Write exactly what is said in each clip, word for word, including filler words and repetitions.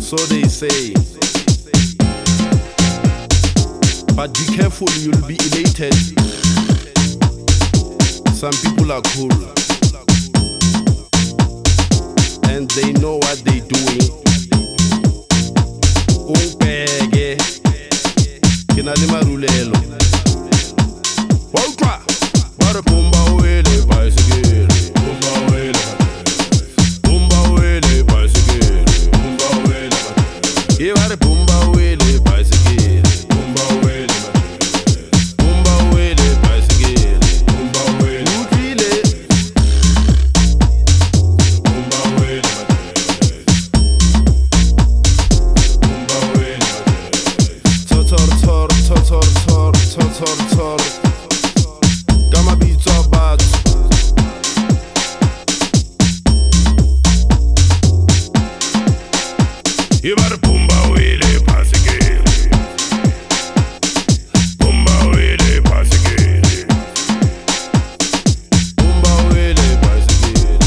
So they say. But be careful, you'll be elated. Some people are cool, and they know what they're doing. Umpege, kinale marulelo. Waltra, bare pumba wele bicycle, pumba wele, pumba wele bicycle, pumba wele. Ye bare pumba wele bicycle, pumba wele, pumba wele bicycle, pumba wele. Utile, pumba wele, pumba wele. Tor tor tor tor tor tor tor tor. Kama bitso bat. Ye bare pumba wele bicycle, pumba wele bicycle, pumba wele bicycle,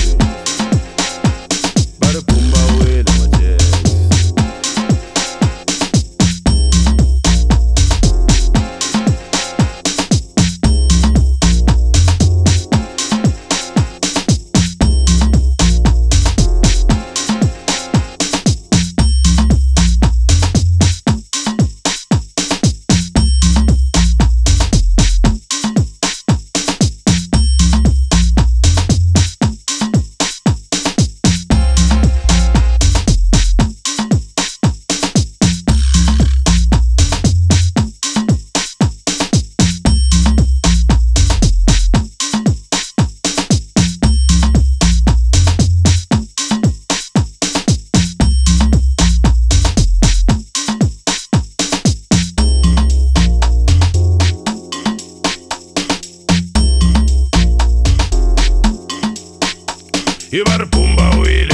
bare pumba wele majes. You better pumba wele.